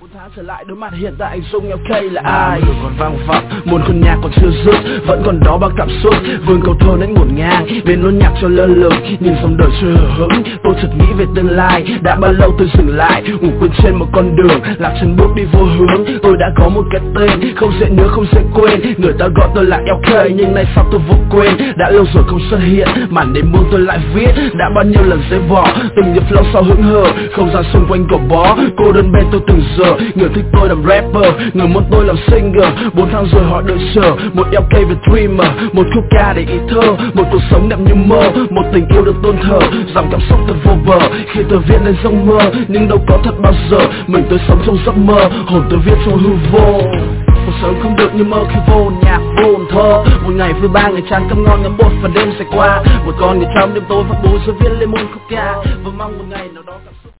tháng trở lại đối mặt hiện tại anh Dung LK là ai? Người còn vang vọng, một con nhạc còn chưa dứt, vẫn còn đó bao cảm xúc, vươn câu thơ đến ngổn ngang, bên nốt nhạc cho lơ lửng, nhìn dòng đời chưa hờ hững. Tôi chợt nghĩ về tương lai, đã bao lâu tôi dừng lại, ngủ quên trên một con đường, lạc chân bước đi vô hướng. Tôi đã có một cái tên, không dễ nhớ không dễ quên, người ta gọi tôi là LK, nhưng nay sao tôi vô quên, đã lâu rồi không xuất hiện, màn đêm buông tôi lại viết, đã bao nhiêu lần dễ bỏ, từng nhịp flow sau hững hờ, không gian xung quanh gò bó, cô đơn bên tôi từng giờ. Người thích tôi làm rapper, người muốn tôi làm singer. 4 tháng rồi họ đợi chờ một LK về dreamer, một khúc ca để ý thơ, một cuộc sống đẹp như mơ, một tình yêu được tôn thờ, dòng cảm xúc thật vô bờ. Khi tôi viết lên giấc mơ, nhưng đâu có thật bao giờ. Mình tôi sống trong giấc mơ, hồn tôi viết trong hư vô. Cuộc sống không được như mơ khi vô nhạc vô thơ. Một ngày vui ba ngày tràn cơm ngon ngắm bột và đêm sẽ qua. Một con người trong đêm tối phát bố rồi viết lên một khúc ca, và mong một ngày nào đó